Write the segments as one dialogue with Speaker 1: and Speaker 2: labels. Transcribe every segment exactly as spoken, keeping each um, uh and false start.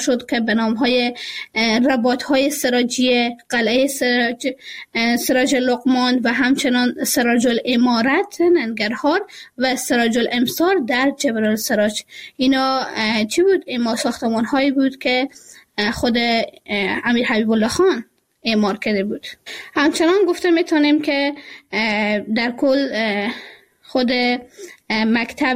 Speaker 1: شد که به نام های رباط های سراجی، قلعه سراج، سراج لقمان و همچنان سراج الامارت ننگرهار و سراج الامصار در جبل السراج. اینا چی بود؟ اینا ساختمان هایی بود که خود امیر حبیب الله خان اعمار کرده بود. همچنان گفته میتونیم که در کل خود مکتب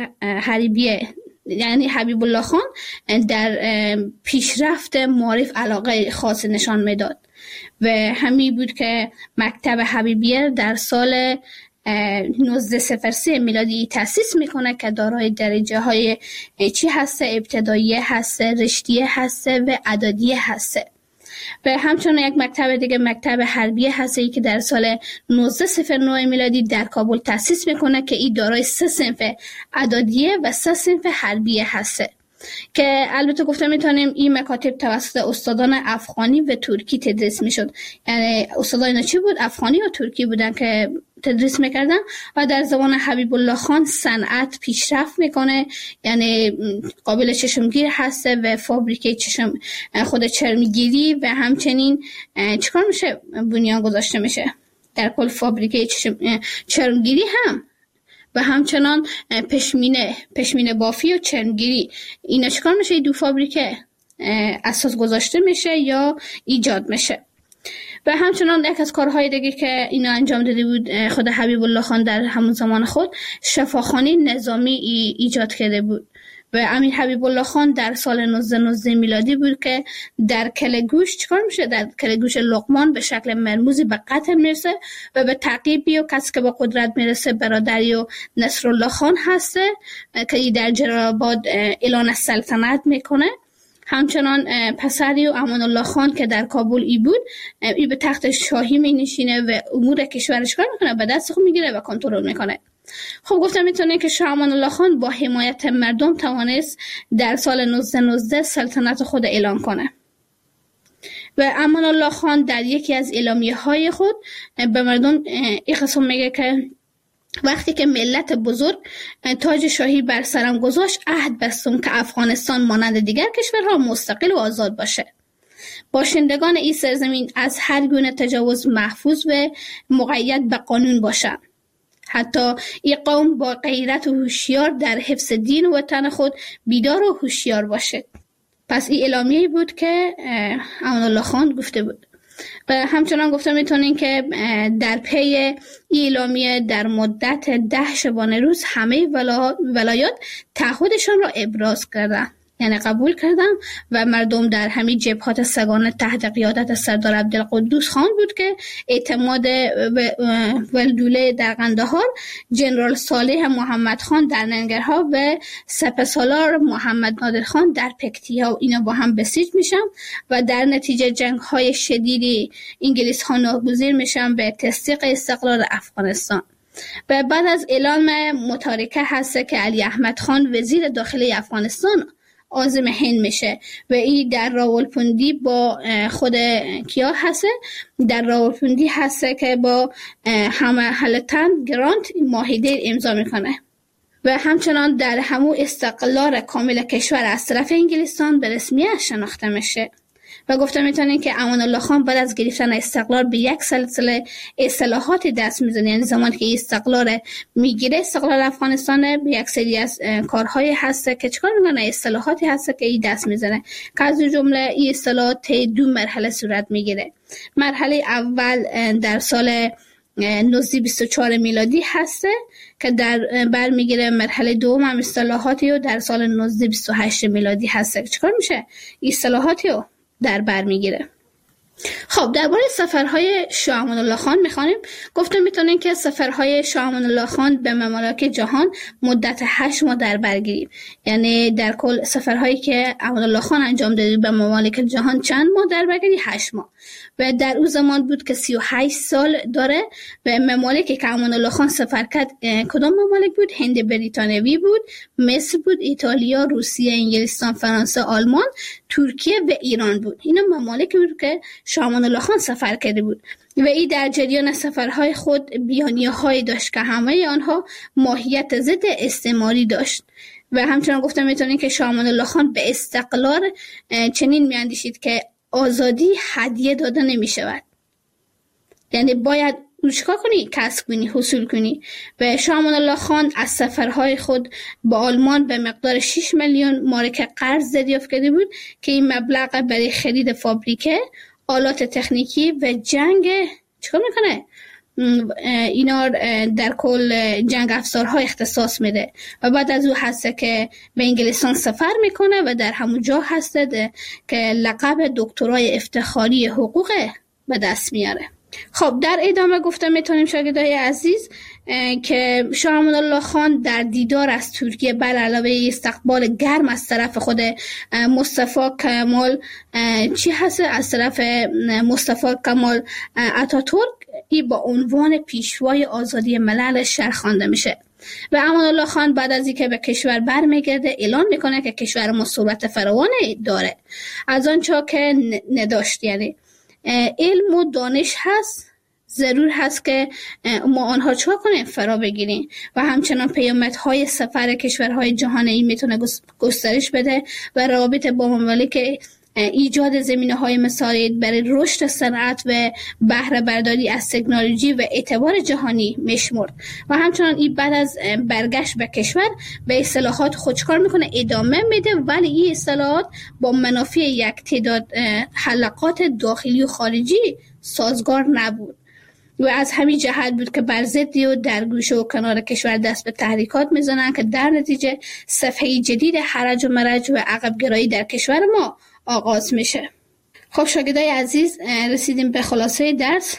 Speaker 1: حریبیه یعنی حبیب الله خان در پیشرفت معارف علاقه خاص نشان میداد و همین بود که مکتب حبیبیه در سال نوزده صفر سه میلادی تأسیس میکنه که دارای درجه های چی هسته؟ ابتداییه هسته، رشتیه هسته و اعدادیه هسته. و همچنان یک مکتب دیگه مکتب حربیه هسته که در سال نوزده صفر نه میلادی در کابل تأسیس میکنه که این دارای سه صنف اعدادیه و سه صنف حربیه هسته که البته گفته میتونیم این مکاتب توسط استادان افغانی و ترکی تدریس میشد. یعنی استادان اینا چی بود؟ افغانی و ترکی بودن که تدریس میکردن و در زمان حبیب الله خان صنعت پیشرفت میکنه، یعنی قابل چشمگیر هسته و فابریکه چشم خود چرمگیری و همچنین چیکار میشه؟ بنیان گذاشته میشه در کل فابریکه چشم چرمگیری هم و همچنان پشمینه پشمینه بافی و چرمگیری. اینا چیکار میشه؟ دو فابریکه اساس گذاشته میشه یا ایجاد میشه. و همچنان یک از کارهای دیگه که اینا انجام داده بود خود حبیب الله خان در همون زمان خود شفاخانه نظامی ای ایجاد کرده بود و امیر حبیب الله خان در سال نوزده نوزده میلادی بود که در کلگوش چیکار میشه؟ در کلگوش لقمان به شکل مرموزی به قتل میرسه و به تعقیبی و کسی که به قدرت میرسه برادری و نصرالله خان هسته که در جلال آباد اعلان سلطنت میکنه. همچنان پسری و امان الله خان که در کابل ای بود ای به تخت شاهی می نشینه و امور کشورش کار میکنه، به دست خود میگیره و کنترل میکنه. خب گفتم میتونه که شاه امان الله خان با حمایت مردم توانست در سال نوزده نوزده سلطنت خود اعلان کنه و امان الله خان در یکی از اعلامیه های خود به مردم این قسم میگه که وقتی که ملت بزرگ تاج شاهی بر سرم گذاشت عهد بستم که افغانستان مانند دیگر کشورها مستقل و آزاد باشه. باشندگان این سرزمین از هر گونه تجاوز محفوظ و مقید به قانون باشند. حتی این قوم با غیرت و هوشیار در حفظ دین و وطن خود بیدار و هوشیار باشه. پس این اعلامیه بود که امان الله خان گفته بود. و همچنان گفته میتونین که در پی اعلامیه در مدت ده شبانه روز همه ولایات تعهدشان را ابراز کردند، یعنی قبول کردن و مردم در همین جبهات سگانه تحت قیادت سردار عبدالقدوس خان بود که اعتماد ولدوله در قندهار، جنرال صالح محمد خان در ننگرهار و سپهسالار محمد نادر خان در پکتیا و اینا با هم بسیج میشن و در نتیجه جنگ های شدیدی انگلیس ها ناگزیر میشن به تصدیق استقلال افغانستان. و بعد از اعلام متارکه هست که علی احمد خان وزیر داخلی افغانستان عازم هند میشه و این در راولپندی با خود کیا هسته؟ در راولپندی هسته که با همالتن گرانت معاهده امضا میکنه و همچنان در همون استقلال کامل کشور از طرف انگلستان به رسمیت شناخته میشه. و گفته میتونین که امان الله خان بعد از گرفتن استقلال به یک سلسله اصلاحات دست میزنه، یعنی زمانی که استقلال میگیره استقلال افغانستان به یک سری از کارهای هسته که چکار میکنه؟ اصلاحاتی هسته که این دست میزنه که از جمله این اصلاحات دو مرحله صورت میگیره. مرحله اول در سال نوزده بیست و چهار میلادی هسته که در بر میگیره. مرحله دوم هم اصلاحاتی و در سال نوزده بیست و هشت میلادی هسته. چکار میشه؟ اصلاحاتی رو در بر میگیره. خب درباره سفرهای شاه امان الله خان میخوانیم. گفته میتونیم که سفرهای شاه امان الله خان به ممالک جهان مدت هشت ماه در بر گیریم، یعنی در کل سفرهایی که امان الله خان انجام داده به ممالک جهان چند ماه در بر گیری؟ هشت ماه. و در اون زمان بود که سی و هشت سال داره و ممالکی که امان الله خان سفر کرد کدام ممالک بود؟ هند بریتانیایی بود، مصر بود، ایتالیا، روسیه، انگلستان، فرانسه، آلمان، ترکیه و ایران بود. اینا ممالکی بود که شاه امان الله خان سفر کرده بود و این در جریان سفرهای خود بیانیه‌هایی داشت که همه آنها ماهیت ضد استعماری داشت و همچنان گفتم میتونین که شاه امان الله خان به استقلال چنین میاندیشید که آزادی هدیه داده نمی شود، یعنی باید چیکار کنی؟ کسب کنی، حصول کنی. و شاه امان الله خان از سفرهای خود با آلمان به مقدار شش میلیون مارک قرض دریافت کرده بود که این مبلغ برای خرید فابریکه، آلات تکنیکی و جنگ چیکار میکنه؟ اینا در کل جنگ افزارها اختصاص میده و بعد از او هسته که به انگلستان سفر میکنه و در همون جا هسته که لقب دکترای افتخاری حقوق به دست میاره. خب در ادامه گفته میتونیم شاگردای عزیز که شاه امان الله خان در دیدار از ترکیه بر علاوه استقبال گرم از طرف خود مصطفی کمال چی هست از طرف مصطفی کمال اتاتورک ای با عنوان پیشوای آزادی ملل شهر خوانده میشه و امان الله خان بعد از اینکه به کشور برمیگرده اعلان میکنه که کشور ما ثروت فراوانی داره از آنچه که نداشت، یعنی علم و دانش هست، ضرور هست که ما آنها چه کنیم؟ فرا بگیریم و همچنان پیامدهای سفر کشورهای جهانی میتونه گسترش بده و روابط با ممالک ایجاد زمینه‌های مساعد برای رشد صنعت و بهره برداری از تکنولوژی و اعتبار جهانی میشمرد و همچنان این بعد از برگشت به کشور به اصلاحات خودکار میکنه، ادامه میده، ولی این اصلاحات با منافع یک تعداد حلقات داخلی و خارجی سازگار نبود و از همین جهت بود که بر ضدی و در گوشه و کنار کشور دست به تحریکات میزنن که در نتیجه صفحه جدید حرج و مرج و عقب گرایی در کشور ما آغاز میشه. خب شاگردای عزیز رسیدیم به خلاصه درس.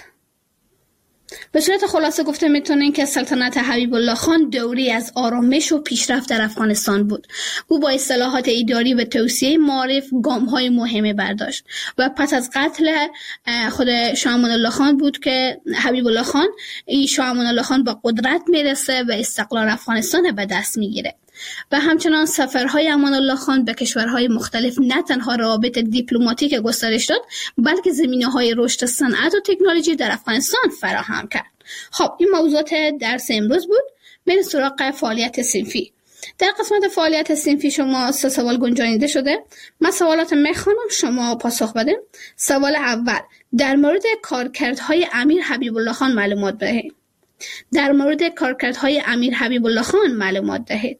Speaker 1: به صورت خلاصه گفته میتونین که سلطنت حبیب الله خان دوری از آرامش و پیشرفت در افغانستان بود. او با اصلاحات اداری و توسعه معارف گام‌های مهمی برداشت و پس از قتل خود شاه امان الله خان بود که حبیب الله خان ای شاه امان الله خان با قدرت میرسه و استقلال افغانستان به دست میگیره و همچنان سفرهای امان الله خان به کشورهای مختلف نه تنها روابط دیپلماتیک گسترش داد بلکه زمینه‌های رشد صنعت و تکنولوژی در افغانستان فراهم کرد. خب این موضوعات درس امروز بود. بریم سراغ فعالیت صنفی. در قسمت فعالیت صنفی شما سه سوال گنجانیده شده. من سوالات میخوانم، شما پاسخ بدین. سوال اول، در مورد کارکردهای امیر حبیب الله خان معلومات دهید. در مورد کارکردهای امیر حبیب الله خان معلومات دهید.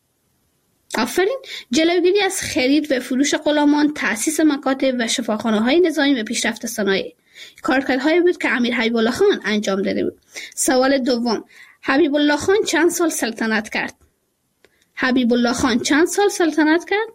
Speaker 1: آفرین. جلوگیری از خرید و فروش غلامان، تأسیس مکاتب و شفاخانه‌های نظامی و پیشرفت صنایع کارکردهایی بود که امیر حبیب الله خان انجام داده بود. سوال دوم، حبیب الله خان چند سال سلطنت کرد؟ حبیب الله خان چند سال سلطنت کرد؟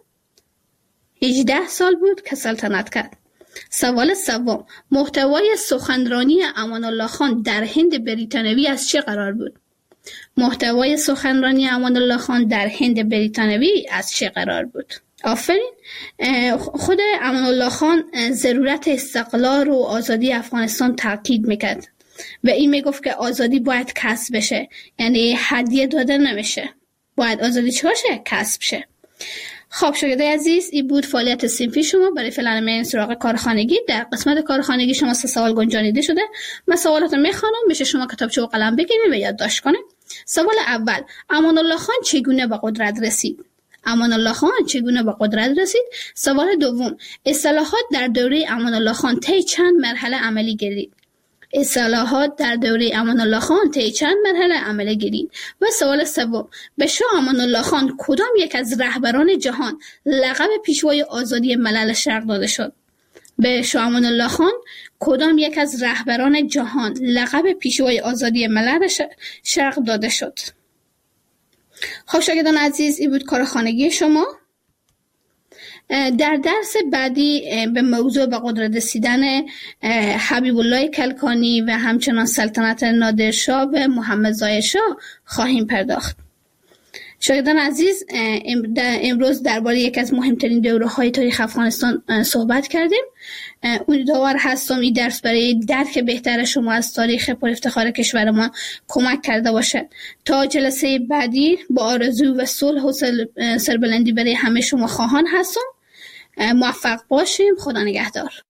Speaker 1: هجده سال بود که سلطنت کرد. سوال سوم، محتوای سخنرانی امان الله خان در هند بریتانوی از چه قرار بود؟ محتوای سخنرانی امان الله خان در هند بریتانوی از چه قرار بود؟ آفرین. خود امان الله خان ضرورت استقلال و آزادی افغانستان تاکید میکرد و این میگفت که آزادی باید کسب بشه، یعنی هدیه داده نمیشه، باید آزادی چه باشه؟ کسب شه. خب شاگردای عزیز، این بود فعالیت صنفی شما. برای فعلا من سراغ کارخانگی. در قسمت کارخانگی شما سه سوال گنجانیده شده. من سوالات رو میخوانم، میشه شما کتابچه و قلم بگیرید و یادداشت کنید. سوال اول، امان الله خان چگونه به قدرت رسید؟ امان الله خان چگونه به قدرت رسید؟ سوال دوم، اصلاحات در دوره امان الله خان طی چند مرحله عملی گردید؟ اصلاحات در دوره امان الله خان طی چند مرحله عملی گردید؟ و سوال سوم، به شاه امان الله خان کدام یک از رهبران جهان لقب پیشوای آزادی ملل شرق داده شد؟ به شاه امان الله خان کدام یک از رهبران جهان لقب پیشوای آزادی ملل شرق داده شد؟ خب شاگردان عزیز، این بود کارخانگی شما. در درس بعدی به موضوع به قدرت رسیدن حبیب الله کلکانی و همچنان سلطنت نادرشاه و محمد ظاهر شاه خواهیم پرداخت. شاگردان عزیز، امروز درباره یک از مهمترین دوره‌های تاریخ افغانستان صحبت کردیم. امیدوار هستم این درس برای درک بهتر شما از تاریخ پر افتخار کشور ما کمک کرده باشد. تا جلسه بعدی با آرزو و صلح و سربلندی برای همه شما خواهان هستم. موفق باشیم. خدا نگهدار.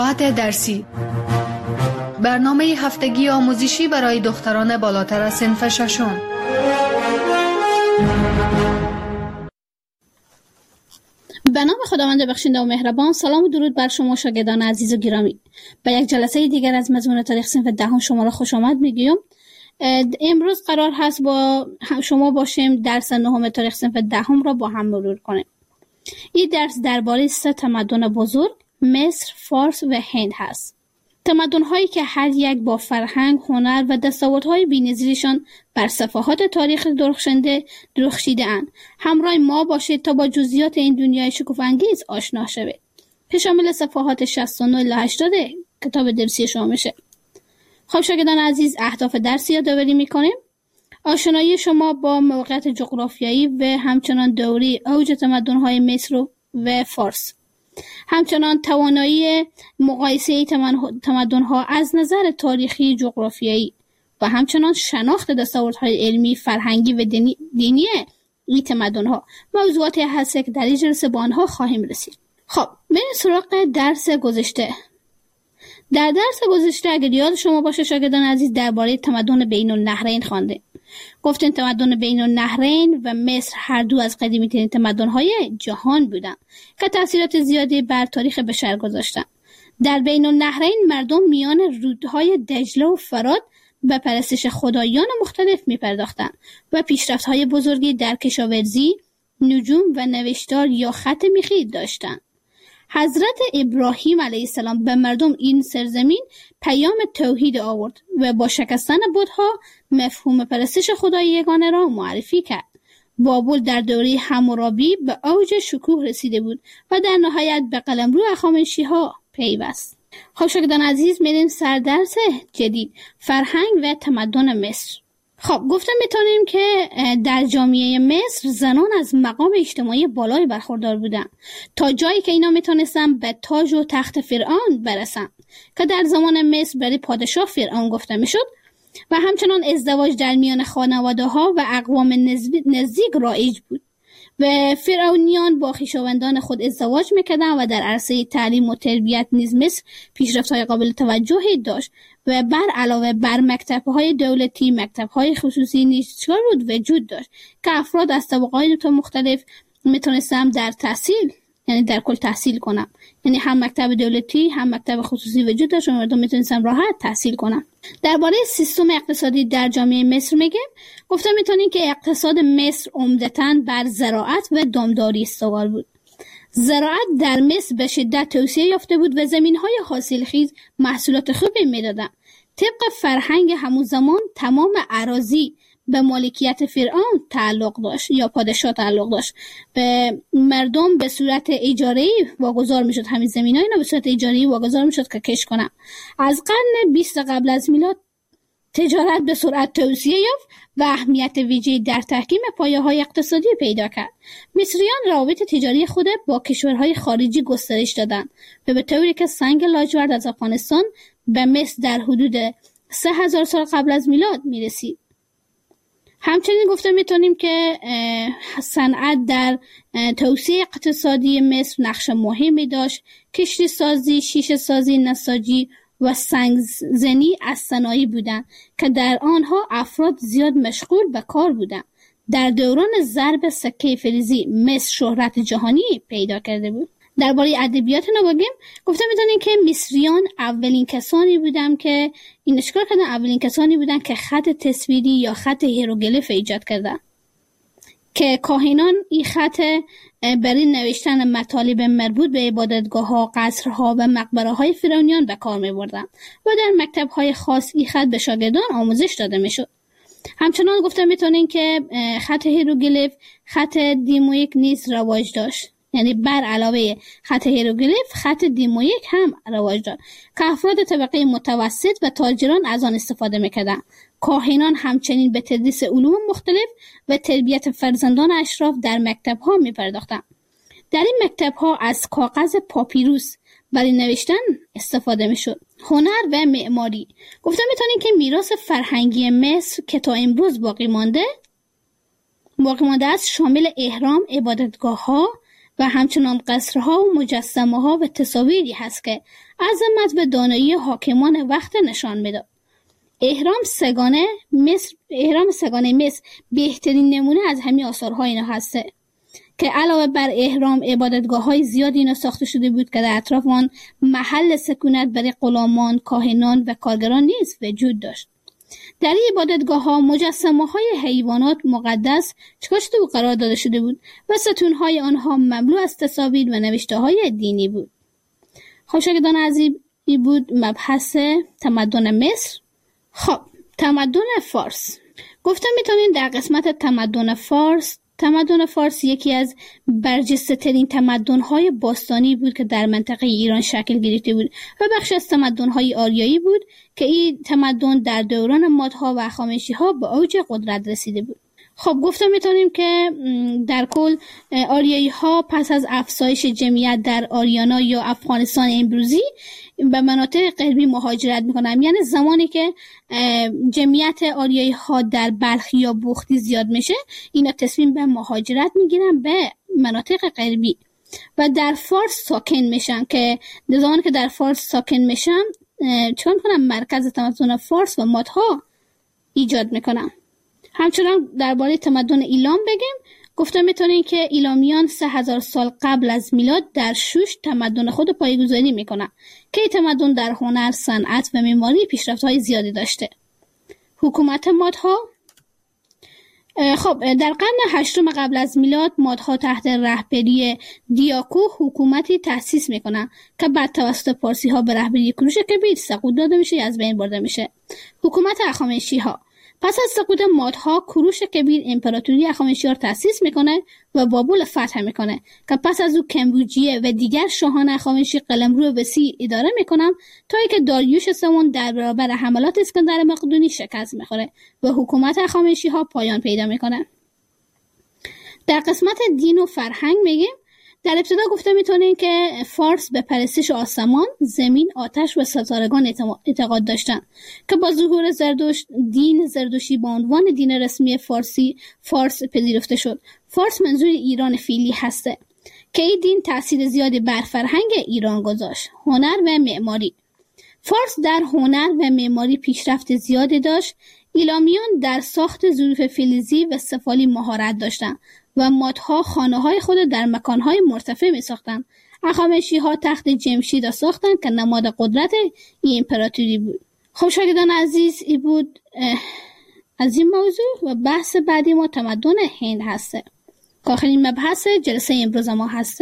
Speaker 2: ساعت درسی، برنامه هفتگی آموزشی برای دختران بالاتر از صنف ششم.
Speaker 1: به نام خداوند بخشنده و مهربان. سلام و درود بر شما شاگردان عزیز و گرامی. به یک جلسه دیگر از مضمون تاریخ صنف دهم شما را خوش آمد میگویم. امروز قرار هست با شما باشیم درس نهم تاریخ صنف دهم را با هم مرور کنیم. این درس درباره سه تمدن بزرگ، مصر، فارس و هند هست. تمدن‌هایی که هر یک با فرهنگ، هنر و دستاوردهای بی‌نظیرشان بر صفحات تاریخ درخشنده درخشیده‌اند. همراه ما باشید تا با جزئیات این دنیای شگفت‌انگیز آشنا شوید. که شامل صفحات شصت و نه الی هشتاد کتاب درسی شما میشه. خب شاگردان عزیز، اهداف درس یادآوری می‌کنیم. آشنایی شما با موقعیت جغرافیایی و همچنان دوره اوج تمدن‌های مصر و فارس. همچنان توانایی مقایسه تمدن‌ها از نظر تاریخی، جغرافیایی و همچنان شناخت دستاوردهای علمی، فرهنگی و دینی, دینی این تمدن‌ها موضوعاتی هست که در این جلسه با آنها خواهیم رسید. خب بریم سراغ درس گذشته. در درس گذشته اگر یاد شما باشه شاگردان عزیز، درباره تمدن بین النهرین خوانده. گفتیم تمدن بین النهرین و مصر هر دو از قدیمی‌ترین تمدن‌های جهان بودند که تأثیرات زیادی بر تاریخ بشر گذاشتند. در بین النهرین مردم میان رودهای دجله و فرات به پرستش خدایان مختلف می‌پرداختند و پیشرفت‌های بزرگی در کشاورزی، نجوم و نوشتار یا خط میخی داشتند. حضرت ابراهیم علیه السلام به مردم این سرزمین پیام توحید آورد و با شکستن بت‌ها مفهوم پرستش خدای یگانه را معرفی کرد. بابل در دوره حمورابی به اوج شکوه رسیده بود و در نهایت به قلمرو هخامنشی‌ها پیوست. خب شاگردان عزیز، میریم سر درس جدید، فرهنگ و تمدن مصر. خب گفتم میتونیم که در جامعه مصر زنان از مقام اجتماعی بالای برخوردار بودن تا جایی که اینا میتونستن به تاج و تخت فرعون برسن که در زمان مصر برای پادشاه فرعون گفته میشد و همچنان ازدواج در میان خانواده ها و اقوام نزدیک رایج بود و فرعونیان با خویشاوندان خود ازدواج میکردن و در عرصه تعلیم و تربیت نیز مصر پیشرفت‌های قابل توجهی داشت و بر علاوه بر مکتب‌های دولتی، مکتب‌های خصوصی نیز چند وجود داشت که افراد از طبقات مختلف میتونستن در تحصیل، یعنی در کل تحصیل کنن. یعنی هم مکتب دولتی هم مکتب خصوصی وجود داشت و مردم میتونستن راحت تحصیل کنن. درباره سیستم اقتصادی در جامعه مصر میگم، گفتم میتونین که اقتصاد مصر عمدتاً بر زراعت و دامداری استوار بود. زراعت در مصر به شدت توسعه یافته بود و زمین‌های حاصلخیز محصولات خوبی میدادند. طبق فرهنگ همون زمان تمام اراضی به مالکیت فرعون تعلق داشت یا پادشاه تعلق داشت. به مردم به صورت اجاره‌ای واگذار میشد، همین زمین‌ها اینا به صورت اجاره‌ای واگذار میشد که کشت کنن. از قرن بیست قبل از میلاد تجارت به سرعت توسعه یافت و اهمیت ویژه‌ای در تحکیم پایه‌های اقتصادی پیدا کرد. مصریان روابط تجاری خود با کشورهای خارجی گسترش دادند و به طوری که سنگ لاجورد از افغانستان به مصر در حدود سه هزار سال قبل از میلاد میرسید. همچنین گفته میتونیم که صنعت در توسعه اقتصادی مصر نقش مهمی داشت. کشتی سازی، شیشه سازی، نساجی و سنگزنی از صنایع بودند که در آنها افراد زیاد مشغول به کار بودند. در دوران ضرب سکه فلزی مصر شهرت جهانی پیدا کرده بود. درباره ادبیات نبگیم، گفته میتونیم که مصریان اولین کسانی بودند که این اشکال کردن، اولین کسانی بودند که خط تصویری یا خط هیروگلیف ایجاد کردن که کاهنان این خط برای نوشتن مطالب مربوط به عبادتگاه‌ها، قصرها و مقبره‌های فرعونیان به کار می‌بردند و در مکتب‌های خاص این خط به شاگردان آموزش داده می‌شد. همچنان گفته میتونیم که خط هیروگلیف، خط دیمویک نیز رواج داشت. یعنی بر علاوه خط هیروگلیف، خط دیمویک هم رواج داشت که افراد طبقه متوسط و تاجران از آن استفاده می‌کردند. کاهنان همچنین به تدریس علوم مختلف و تربیت فرزندان اشراف در مکتب‌ها می‌پرداختند. در این مکتب‌ها از کاغذ پاپیروس برای نوشتن استفاده می‌شد. هنر و معماری، گفتم می‌تونیم که میراث فرهنگی مصر که تا امروز باقی مانده باقی مانده است شامل اهرام، عبادتگاه‌ها و همچنان قصرها و مجسمه ها و تصاویری هست که عظمت و دانایی حاکمان وقت نشان میداد. اهرام سگانه مصر اهرام سگانه مصر بهترین نمونه از همین آثارهای اینا هسته که علاوه بر اهرام عبادتگاه‌های زیادی اینا ساخته شده بود که در اطراف آن محل سکونت برای غلامان، کاهنان و کارگران نیز وجود داشت. در این عبادتگاه‌ها مجسمه‌های حیوانات مقدس چکار شده بود قرار داده شده بود و ستون‌های آنها مملو از تصاویر و نوشته‌های دینی بود. خب شاگردان عزیز، این بود مبحث تمدن مصر. خب تمدن فارس. گفتم میتونین در قسمت تمدن فارس تمدن فارس یکی از برجسته ترین تمدن های باستانی بود که در منطقه ایران شکل گرفته بود و بخش از تمدن های آریایی بود که این تمدن در دوران مادها و هخامنشی ها به اوج قدرت رسیده بود. خب گفتم میتونیم که در کل آریایی ها پس از افزایش جمعیت در آریانا یا افغانستان امروزی به مناطق غربی مهاجرت میکنن. یعنی زمانی که جمعیت آریایی ها در بلخ یا بوختی زیاد میشه، اینا تصمیم به مهاجرت میگیرن به مناطق غربی و در فارس ساکن میشن که زمانی که در فارس ساکن میشن چون کنن مرکز تمدن فارس و مادها ایجاد میکنن. همچنان درباره تمدن ایلام بگیم. گفتم میتونین که ایلامیان سه هزار سال قبل از میلاد در شوش تمدن خود پایه‌گذاری میکنن که این تمدن در هنر، صنعت و معماری پیشرفت‌های زیادی داشته. حکومت مادها. خب در قرن هشتم قبل از میلاد مادها تحت رهبری دیاکو حکومتی تأسیس میکنن که بعد توسط پارسی ها به رهبری کوروش کبیر سقوط داده میشه یا از بین برده میشه. حکومت هخامنشی ها. پس از سقوط مادها کوروش کبیر امپراتوری هخامنشی‌ها را تأسیس میکنه و بابل فتح میکنه که پس از او کمبوجیه و دیگر شاهان هخامنشی قلمرو وسیع اداره میکنن تا اینکه داریوش سوم در برابر حملات اسکندر مقدونی شکست میخوره و حکومت هخامنشی‌ها پایان پیدا میکنه. در قسمت دین و فرهنگ میگیم. در ابتدا گفته میتونیم که فارس به پرستش آسمان، زمین، آتش و ستارگان اعتقاد داشتن که با ظهور زردشت دین زردشتی با عنوان دین رسمی فارسی فارس پذیرفته شد. فارس منظور ایران فعلی هسته که این دین تأثیر زیادی بر فرهنگ ایران گذاشت. هنر و معماری. فارس در هنر و معماری پیشرفت زیادی داشت. ایلامیان در ساخت ظروف فلزی و سفالی مهارت داشتند و مادها خانه های خود در مکان های مرتفع می ساختن. هخامنشی ها تخت جمشید را ساختن که نماد قدرت این امپراتوری بود. خب شاگردان عزیز، این بود از این موضوع و بحث بعدی ما تمدن هند هسته که آخرین مبحث جلسه امروز ما هسته.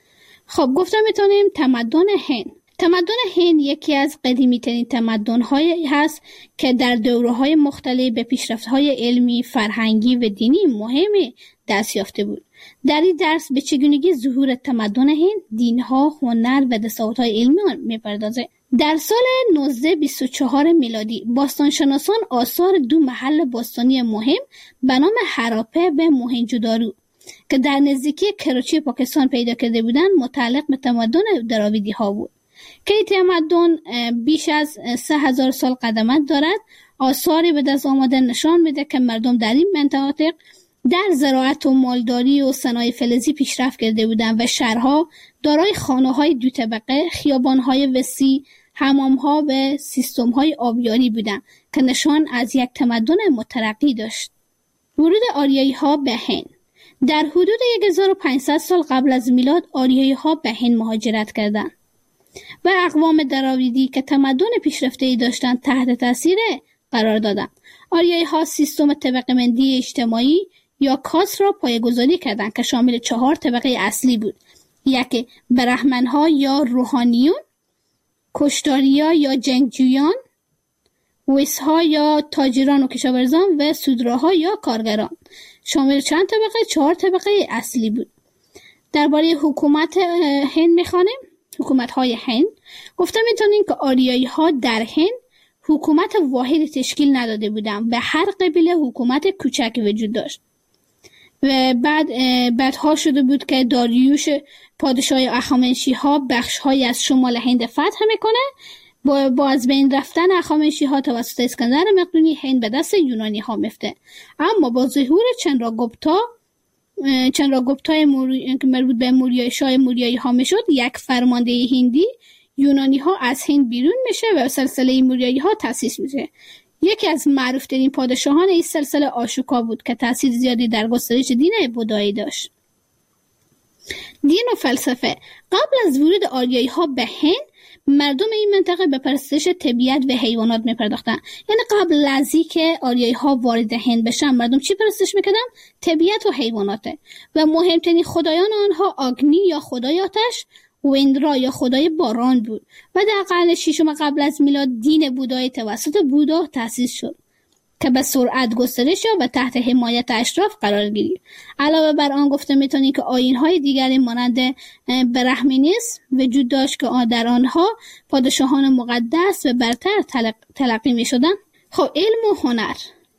Speaker 1: خب گفتم میتونیم تمدن هند. تمدن هند یکی از قدیمی ترین تمدن هایی هست که در دوره های مختلف به پیشرفت های علمی، فرهنگی و دینی مهمی دست یافته بود. در این درس به چگونگی ظهور تمدن هند، دینها، هنر و دستاوردهای علمی آن میپردازه. در سال نوزده بیست و چهار میلادی باستانشناسان آثار دو محل باستانی مهم به نام هراپه و موهنجودارو که در نزدیکی کراچی پاکستان پیدا کرده بودند متعلق به تمدن دراویدی ها بود که این تمدن بیش از سه هزار سال قدمت دارد. آثاری به دست آمده نشان میده که مردم در این مناطق در زراعت و مالداری و صنایع فلزی پیشرفت کرده بودند و شهرها دارای خانه‌های دو طبقه، خیابان‌های وسیع، حمام‌ها و سیستم‌های آبیاری بودند که نشان از یک تمدن مترقی داشت. ورود آریایی‌ها به هند. در حدود هزار و پانصد سال قبل از میلاد آریایی‌ها به هند مهاجرت کردند و اقوام دراویدی که تمدن پیشرفته‌ای داشتند تحت تاثیر قرار دادند. آریایی‌ها سیستم طبقه‌بندی اجتماعی یا کاست را پایه‌گذاری کردند که شامل چهار طبقه اصلی بود: یک برهمن‌ها یا روحانیون، کشتاریا یا جنگجویان، ویس‌ها یا تاجران و کشاورزان و سودراها یا کارگران. شامل چند طبقه؟ چهار طبقه اصلی بود. درباره حکومت هند می‌خوانیم. حکومت‌های هند. گفتم می‌تونیم که آریایی‌ها در هند حکومت واحد تشکیل نداده بودند. به هر قبیله حکومت کوچک وجود داشت. و بعد بعدها شده بود که داریوش پادشاه هخامنشی‌ها بخش‌هایی از شمال هند فتح میکنه. با, با از بین رفتن هخامنشی‌ها توسط اسکندر مقدونی هند به دست یونانی‌ها میفته. اما با ظهور چندراگوپتا چندراگوپتای موری... که مربوط به موریای شاه موریایی ها میشد، یک فرمانده هندی یونانی ها از هند بیرون میشه و سلسله موریایی ها تأسیس میشه. یکی از معروف ترین پادشاهان این سلسله آشوکا بود که تأثیر زیادی در گسترش دین بودایی داشت. دین و فلسفه. قبل از ورود آریایی ها به هند، مردم این منطقه به پرستش طبیعت و حیوانات می پرداختن. یعنی قبل از اینکه آریایی ها وارد هند بشن، مردم چی پرستش میکردن؟ طبیعت و حیواناته. و مهمترین خدایان آنها آگنی یا خدای آتش، ویندرا یا خدای باران بود. و در قرن ششم قبل از میلاد دین بودایی توسط بودا تأسیس شد که به سرعت گسترش یافت و تحت حمایت اشراف قرار گرفت. علاوه بر آن گفته میتونی که آیین‌های دیگری مانند برهمنیسم وجود داشت که در آنها پادشاهان مقدس و برتر تلق... تلقی میشدند. خب علم و هنر.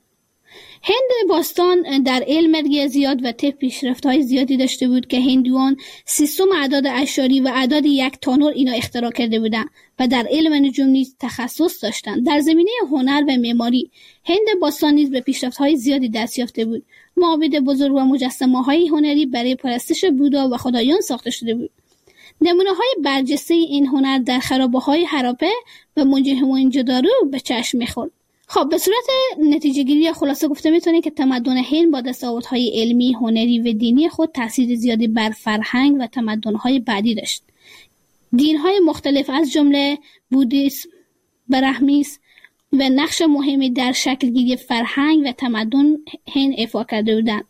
Speaker 1: هند باستان در علم ریاضیات و طب پیشرفت‌های زیادی داشته بود که هندوان سیستم اعداد اعشاری و اعداد یک تا نه اینا اختراع کرده بودند و در علم نجوم نیز تخصص داشتند. در زمینه هنر و معماری هند باستان نیز به پیشرفت‌های زیادی دست یافته بود. معابد بزرگ و مجسمه‌های هنری برای پرستش بودا و خدایان ساخته شده بود. نمونه‌های برجسته این هنر در خرابه‌های هراپه و موهنجودارو به چشم می‌خورد. خب به صورت نتیجه گیری یا خلاصه گفته میتونه که تمدن هند با دستاوردهای علمی، هنری و دینی خود تاثیر زیادی بر فرهنگ و تمدن‌های بعدی داشت. دین‌های مختلف از جمله بودیسم، برهمنیسم و نقش مهمی در شکل‌گیری فرهنگ و تمدن هند ایفا کرده بودند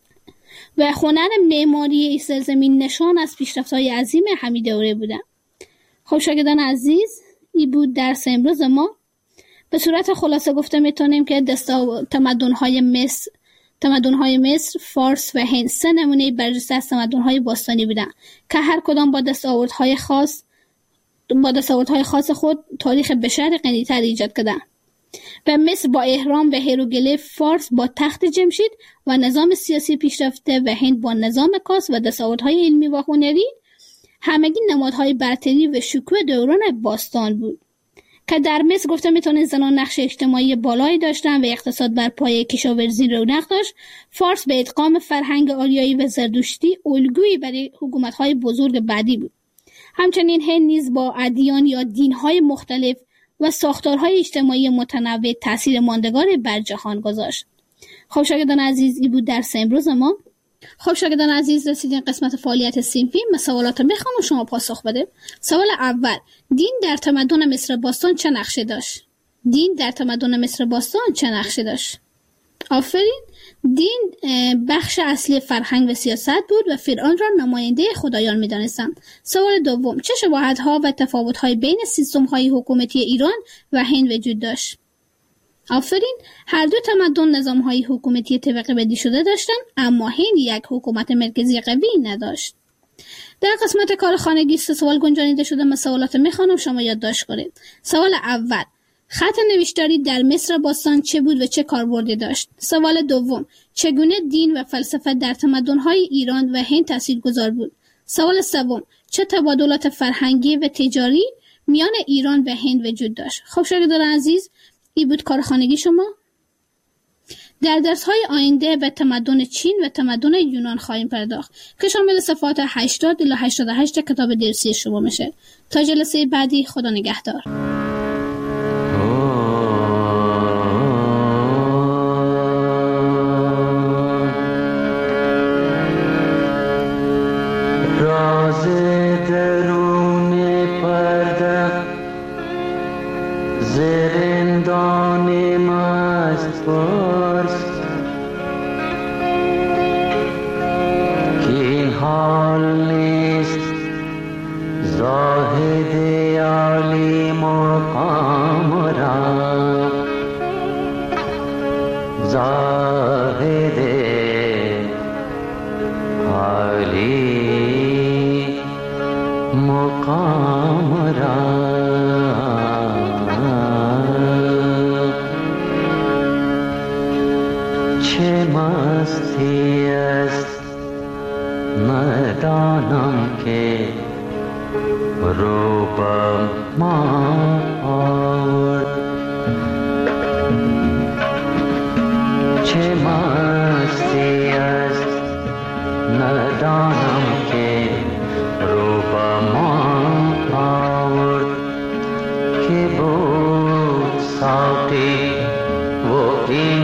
Speaker 1: و هنر معماری این سرزمین نشان از پیشرفت‌های عظیم همین دوره بودند. خب شاگردان عزیز، این بود درس امروز ما. به صورت خلاصه گفته میتونیم که دستا تمدن‌های مصر، تمدن‌های مصر، فارس و هند سه نمونه برجسته از تمدن‌های باستانی بودند که هر کدام با دستاوردهای خاص با دستاوردهای خاص خود تاریخ بشر غنی‌تر ایجاد کردند. و مصر با اهرام و هیروگلیف، فارس با تخت جمشید و نظام سیاسی پیشرفته و هند با نظام کاس و دستاوردهای علمی و هنری همگی نمادهای برتری و شکوه دوران باستان بود. که در مصر گفته میتونه زنان نقش اجتماعی بالایی داشتن و اقتصاد بر پایه کشاورزی رونق داشت. فارس به ادغام فرهنگ آریایی و زردشتی الگویی برای حکومت‌های بزرگ بعدی بود. همچنین هند نیز با ادیان یا دین‌های مختلف و ساختارهای اجتماعی متنوع تأثیر ماندگار بر جهان گذاشت. خب شاگردان عزیز، این بود درس امروز ما. خب شاگردان عزیز، رسیدین قسمت فعالیت صنفی. من سوالات رو بخوام و شما پاسخ بده. سوال اول: دین در تمدن مصر باستان چه نقشی داشت؟ دین در تمدن مصر باستان چه نقشی داشت؟ آفرین. دین بخش اصلی فرهنگ و سیاست بود و فرعون را نماینده خدایان می‌دانستند. سوال دوم: چه شباهت‌ها و تفاوت‌های بین سیستم‌های حکومتی ایران و هند وجود داشت؟ آفرین. هر دو تمدن نظام‌های حکومتی طبقه بندی شده داشتند، اما هند یک حکومت مرکزی قوی نداشت. در قسمت کار خانگی سه سوال گنجانیده شده. من سوالات میخوانم، شما یادداشت کنید. سوال اول: خط نوشتاری در مصر باستان چه بود و چه کاربردی داشت؟ سوال دوم: چگونه دین و فلسفه در تمدن‌های ایران و هند تاثیرگذار بود؟ سوال سوم: چه تبادلات فرهنگی و تجاری میان ایران و هند وجود داشت؟ خب شاگردان عزیز، این بود کار خانگی شما. در درس‌های آینده به تمدن چین و تمدن یونان خواهیم پرداخت که شامل صفحات هشتاد الی هشتاد و هشت کتاب درسی شما میشه. تا جلسه بعدی، خدا نگهدار.
Speaker 3: چه مستی است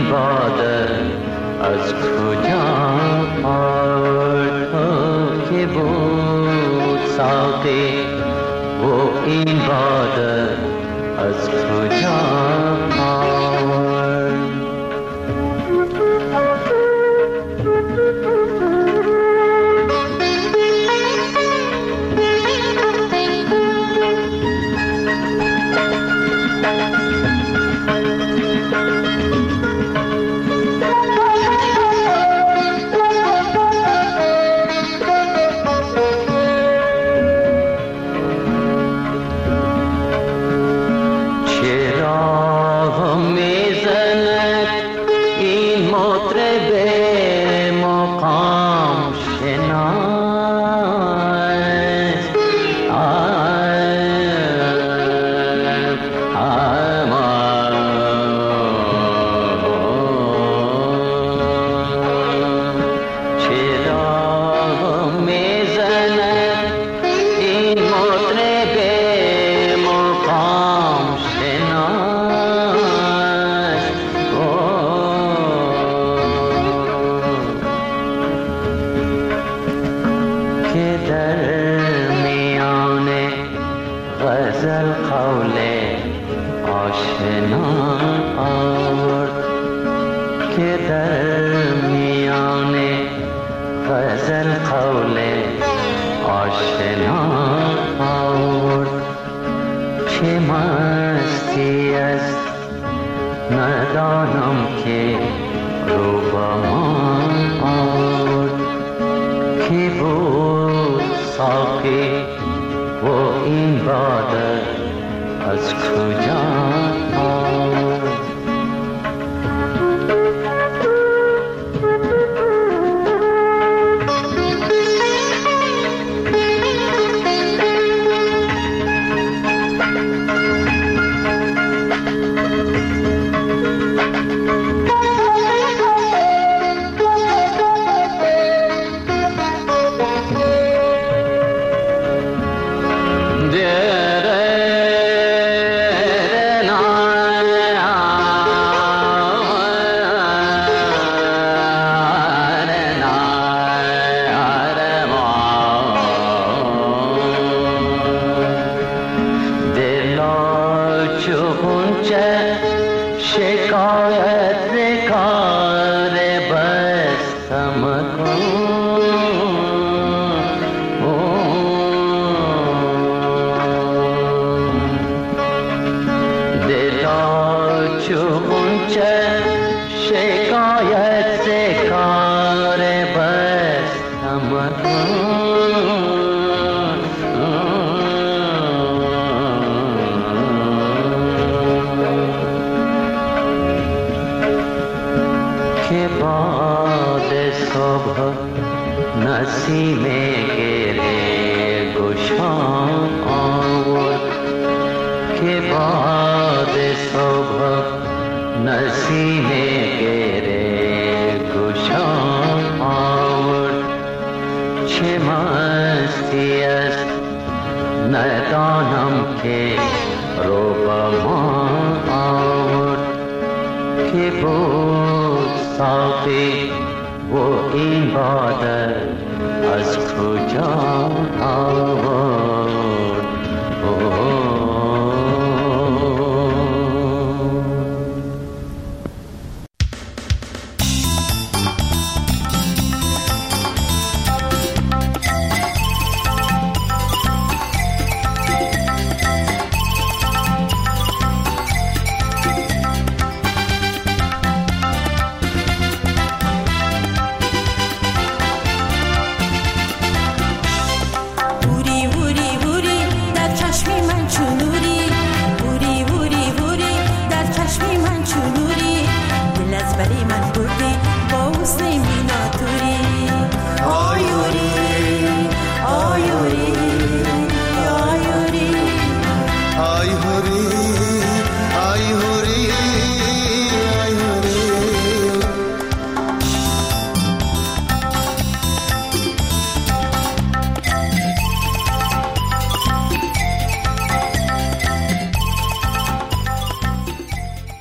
Speaker 3: این باده از کجا آورد که بود ساقی و این باده از کجا آورد
Speaker 4: ولی من بردی با حسن